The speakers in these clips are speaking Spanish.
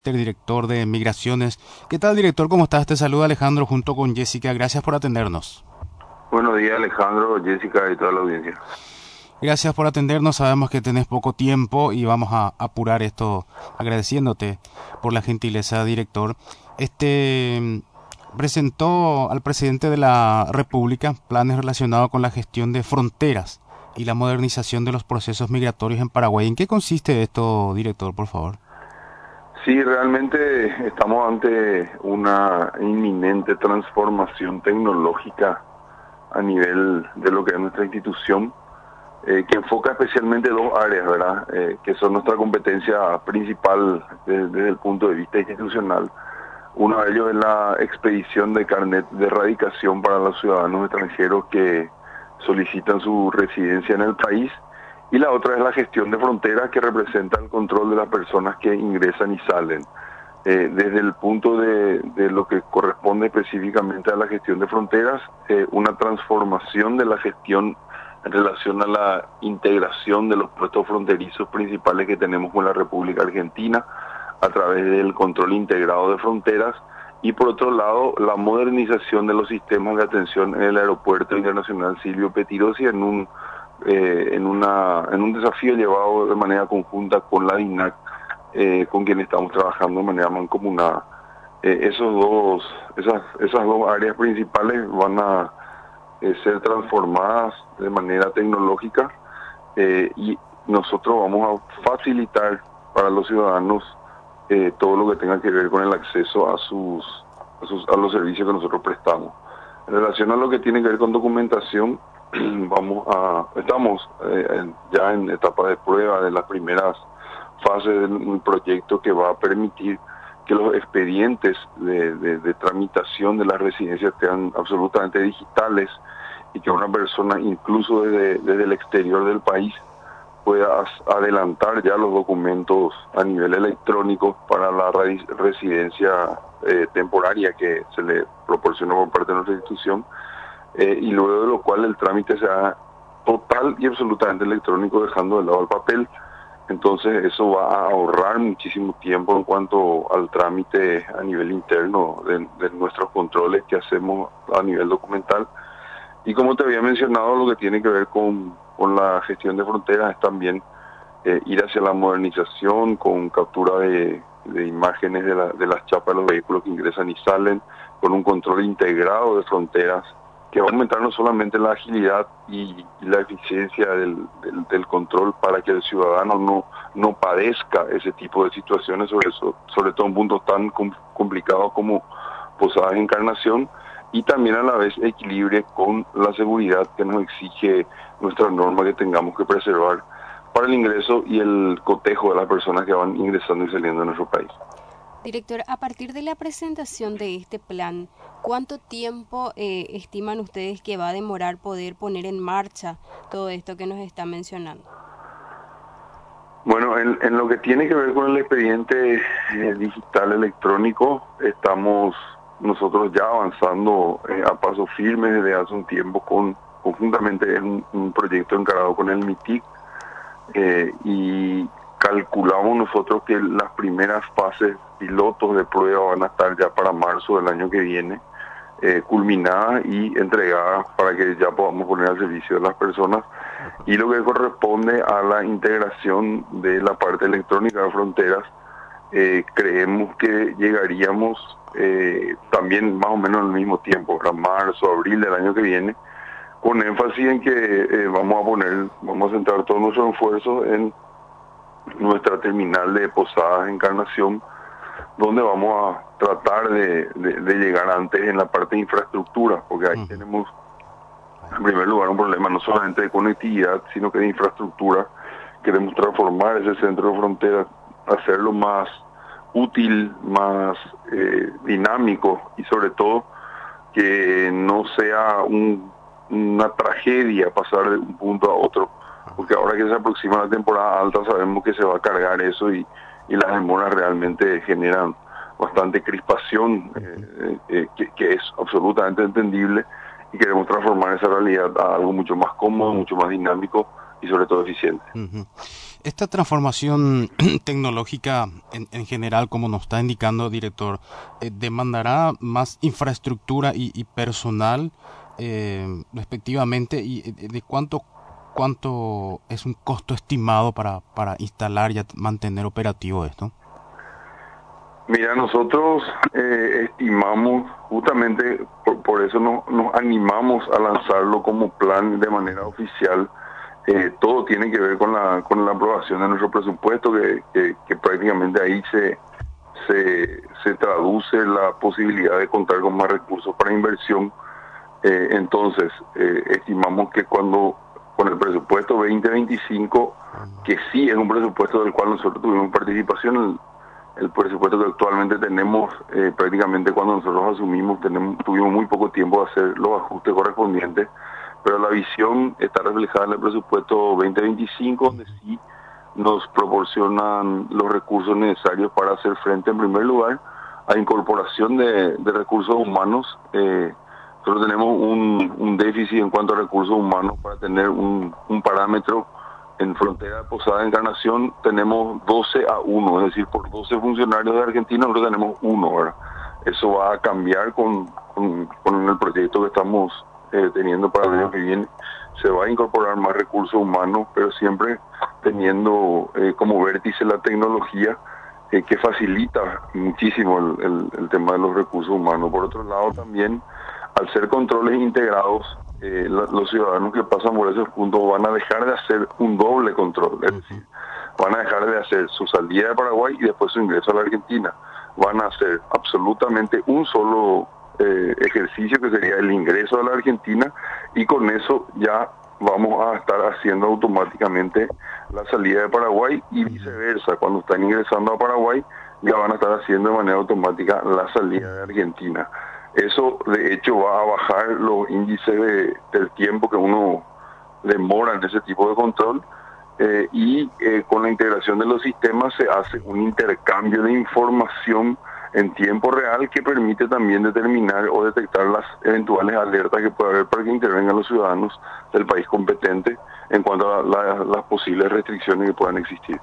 director de Migraciones. ¿Qué tal, director? ¿Cómo estás? Te saluda Alejandro junto con Jessica. Gracias por atendernos. Buenos días, Alejandro, Jessica y toda la audiencia. Gracias por atendernos. Sabemos que tenés poco tiempo y vamos a apurar esto agradeciéndote por la gentileza, director. Presentó al presidente de la República planes relacionados con la gestión de fronteras y la modernización de los procesos migratorios en Paraguay. ¿En qué consiste esto, director, por favor? Sí, realmente estamos ante una inminente transformación tecnológica a nivel de lo que es nuestra institución, que enfoca especialmente dos áreas, ¿verdad? Que son nuestra competencia principal desde el punto de vista institucional. Uno de ellos es la expedición de carnet de radicación para los ciudadanos extranjeros que solicitan su residencia en el país, y la otra es la gestión de fronteras, que representa el control de las personas que ingresan y salen. Desde el punto de lo que corresponde específicamente a la gestión de fronteras, una transformación de la gestión en relación a la integración de los puestos fronterizos principales que tenemos con la República Argentina a través del control integrado de fronteras, y por otro lado la modernización de los sistemas de atención en el Aeropuerto Internacional Silvio Pettirossi en un desafío llevado de manera conjunta con la DINAC, con quien estamos trabajando de manera mancomunada. Esas dos áreas principales van a ser transformadas de manera tecnológica, y nosotros vamos a facilitar para los ciudadanos todo lo que tenga que ver con el acceso a los servicios que nosotros prestamos. En relación a lo que tiene que ver con documentación, estamos ya en etapa de prueba de las primeras fases del proyecto, que va a permitir que los expedientes de tramitación de las residencias sean absolutamente digitales, y que una persona, incluso desde el exterior del país, pueda adelantar ya los documentos a nivel electrónico para la residencia temporaria que se le proporciona por parte de nuestra institución, y luego de lo cual el trámite sea total y absolutamente electrónico, dejando de lado el papel. Entonces eso va a ahorrar muchísimo tiempo en cuanto al trámite a nivel interno de nuestros controles que hacemos a nivel documental. Y como te había mencionado, lo que tiene que ver con la gestión de fronteras es también ir hacia la modernización con captura de imágenes de las chapas de los vehículos que ingresan y salen, con un control integrado de fronteras, que va a aumentar no solamente la agilidad y la eficiencia del control, para que el ciudadano no padezca ese tipo de situaciones, sobre todo en puntos tan complicados como Posadas Encarnación, y también a la vez equilibre con la seguridad que nos exige nuestra norma, que tengamos que preservar para el ingreso y el cotejo de las personas que van ingresando y saliendo de nuestro país. Director, a partir de la presentación de este plan, ¿cuánto tiempo estiman ustedes que va a demorar poder poner en marcha todo esto que nos está mencionando? Bueno, en lo que tiene que ver con el expediente digital electrónico, estamos nosotros ya avanzando a paso firme desde hace un tiempo, conjuntamente en un proyecto encarado con el MITIC, y calculamos nosotros que las primeras fases pilotos de prueba van a estar ya para marzo del año que viene, culminadas y entregadas para que ya podamos poner al servicio de las personas. Y lo que corresponde a la integración de la parte electrónica de fronteras, creemos que llegaríamos también más o menos al mismo tiempo, para marzo, abril del año que viene, con énfasis en que vamos a centrar todos nuestros esfuerzos en nuestra terminal de Posadas Encarnación, donde vamos a tratar de llegar antes en la parte de infraestructura, porque ahí tenemos en primer lugar un problema no solamente de conectividad, sino que de infraestructura. Queremos transformar ese centro de frontera, hacerlo más útil, más dinámico, y sobre todo que no sea una tragedia pasar de un punto a otro, porque ahora que se aproxima la temporada alta sabemos que se va a cargar eso, y las demoras realmente generan bastante crispación, que es absolutamente entendible, y queremos transformar esa realidad a algo mucho más cómodo, mucho más dinámico y sobre todo eficiente. Esta transformación tecnológica en general, como nos está indicando, director, demandará más infraestructura y personal respectivamente, y de cuánto es un costo estimado para instalar y mantener operativo esto. Mira, nosotros estimamos, justamente por eso nos animamos a lanzarlo como plan de manera oficial. Todo tiene que ver con la aprobación de nuestro presupuesto, que prácticamente ahí se traduce la posibilidad de contar con más recursos para inversión. Entonces, estimamos que con el presupuesto 2025, que sí es un presupuesto del cual nosotros tuvimos participación, el presupuesto que actualmente tenemos, prácticamente cuando nosotros asumimos, tuvimos muy poco tiempo de hacer los ajustes correspondientes, pero la visión está reflejada en el presupuesto 2025, donde sí nos proporcionan los recursos necesarios para hacer frente, en primer lugar, a incorporación de recursos humanos. Nosotros tenemos un déficit en cuanto a recursos humanos. Para tener un parámetro en frontera de Posada Encarnación tenemos 12-1, es decir, por 12 funcionarios de Argentina nosotros tenemos uno, ¿verdad? Eso va a cambiar con el proyecto que estamos teniendo para el año que viene. Se va a incorporar más recursos humanos, pero siempre teniendo como vértice la tecnología, que facilita muchísimo el tema de los recursos humanos. Por otro lado, también, al ser controles integrados, los ciudadanos que pasan por esos puntos van a dejar de hacer un doble control, es decir, van a dejar de hacer su salida de Paraguay y después su ingreso a la Argentina. Van a hacer absolutamente un solo ejercicio, que sería el ingreso a la Argentina, y con eso ya vamos a estar haciendo automáticamente la salida de Paraguay, y viceversa. Cuando están ingresando a Paraguay ya van a estar haciendo de manera automática la salida de Argentina. Eso de hecho va a bajar los índices del tiempo que uno demora en ese tipo de control, y con la integración de los sistemas se hace un intercambio de información en tiempo real que permite también determinar o detectar las eventuales alertas que puede haber para que intervengan los ciudadanos del país competente en cuanto a las posibles restricciones que puedan existir.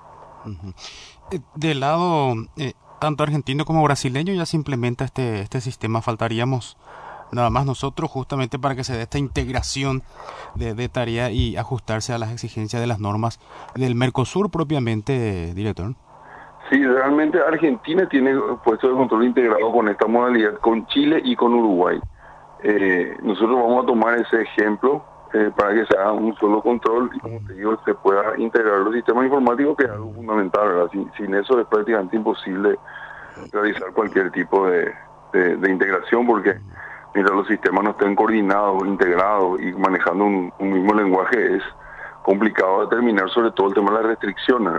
Del lado tanto argentino como brasileño ya se implementa este sistema. Faltaríamos nada más nosotros, justamente para que se dé esta integración de tarea y ajustarse a las exigencias de las normas del Mercosur propiamente, director. Sí, realmente Argentina tiene puesto de control integrado con esta modalidad, con Chile y con Uruguay. Nosotros vamos a tomar ese ejemplo para que se haga un solo control y, como te digo, se pueda integrar los sistemas informáticos, que es algo fundamental, ¿verdad? Sin eso es prácticamente imposible realizar cualquier tipo de integración, porque mientras los sistemas no estén coordinados, integrados y manejando un mismo lenguaje, es complicado determinar sobre todo el tema de las restricciones.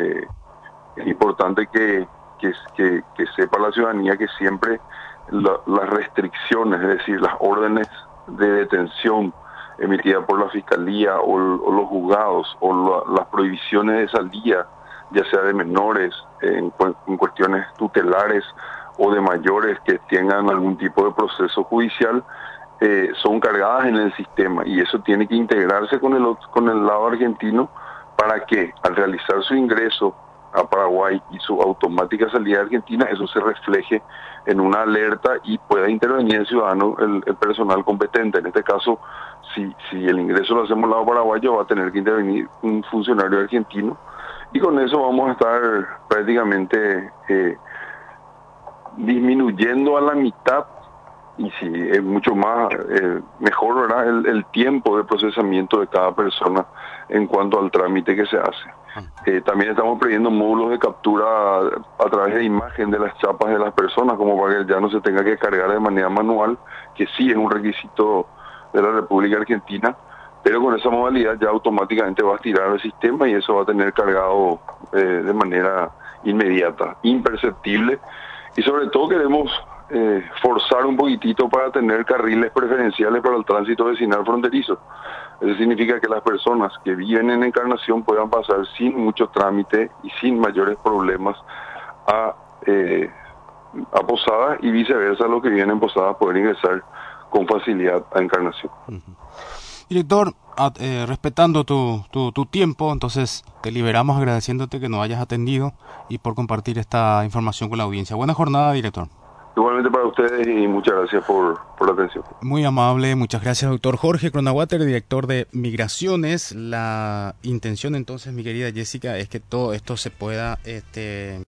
Es importante que sepa la ciudadanía que siempre las restricciones, es decir, las órdenes de detención emitidas por la Fiscalía o los juzgados, o las prohibiciones de salida, ya sea de menores, en cuestiones tutelares, o de mayores que tengan algún tipo de proceso judicial, son cargadas en el sistema, y eso tiene que integrarse con el lado argentino, para que al realizar su ingreso a Paraguay y su automática salida de Argentina, eso se refleje en una alerta y pueda intervenir el ciudadano, el personal competente. En este caso, si el ingreso lo hacemos al lado paraguayo, va a tener que intervenir un funcionario argentino, y con eso vamos a estar prácticamente disminuyendo a la mitad, y si es mucho más mejor, ¿verdad?, el tiempo de procesamiento de cada persona en cuanto al trámite que se hace. También estamos previendo módulos de captura a través de imagen de las chapas de las personas, como para que ya no se tenga que cargar de manera manual, que sí es un requisito de la República Argentina, pero con esa modalidad ya automáticamente va a estirar el sistema, y eso va a tener cargado de manera inmediata, imperceptible. Y sobre todo queremos forzar un poquitito para tener carriles preferenciales para el tránsito vecinal fronterizo. Eso significa que las personas que viven en Encarnación puedan pasar sin mucho trámite y sin mayores problemas a Posadas, y viceversa, los que viven en Posadas poder ingresar con facilidad a Encarnación. Director, respetando tu tiempo, entonces te liberamos agradeciéndote que nos hayas atendido y por compartir esta información con la audiencia. Buena jornada, director. Igualmente para ustedes y muchas gracias por la atención. Muy amable, muchas gracias, doctor Jorge Cronawater, director de Migraciones. La intención entonces, mi querida Jessica, es que todo esto se pueda